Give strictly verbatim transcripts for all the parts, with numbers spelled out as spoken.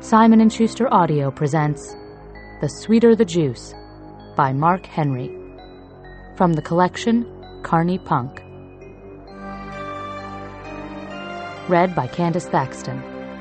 Simon and Schuster Audio presents The Sweeter the Juice by Mark Henry, from the collection Carney Punk. Read by Candace Thaxton.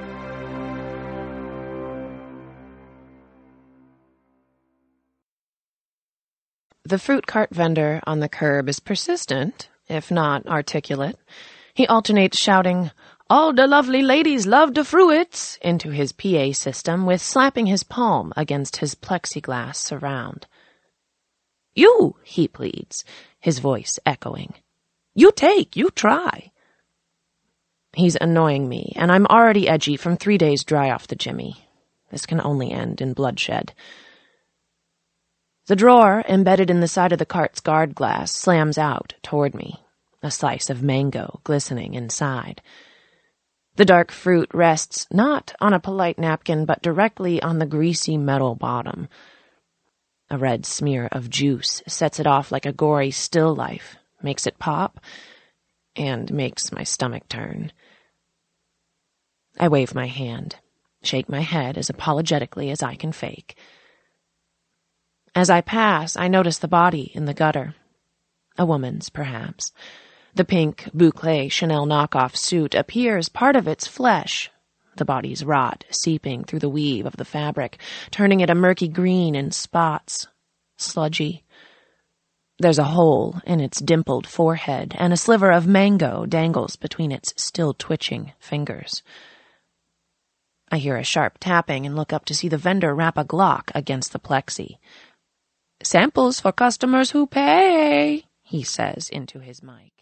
The fruit cart vendor on the curb is persistent, if not articulate. He alternates shouting, "All the lovely ladies love the fruits," into his P A system with slapping his palm against his plexiglass surround. "You," he pleads, his voice echoing. "You take, you try." He's annoying me, and I'm already edgy from three days dry off the Jimmy. This can only end in bloodshed. The drawer, embedded in the side of the cart's guard glass, slams out toward me, a slice of mango glistening inside. The dark fruit rests not on a polite napkin, but directly on the greasy metal bottom. A red smear of juice sets it off like a gory still life, makes it pop, and makes my stomach turn. I wave my hand, shake my head as apologetically as I can fake. As I pass, I notice the body in the gutter. A woman's, perhaps. The pink boucle Chanel knockoff suit appears part of its flesh, the body's rot seeping through the weave of the fabric, turning it a murky green in spots, sludgy. There's a hole in its dimpled forehead, and a sliver of mango dangles between its still twitching fingers. I hear a sharp tapping and look up to see the vendor wrap a Glock against the plexi. "Samples for customers who pay," he says into his mic.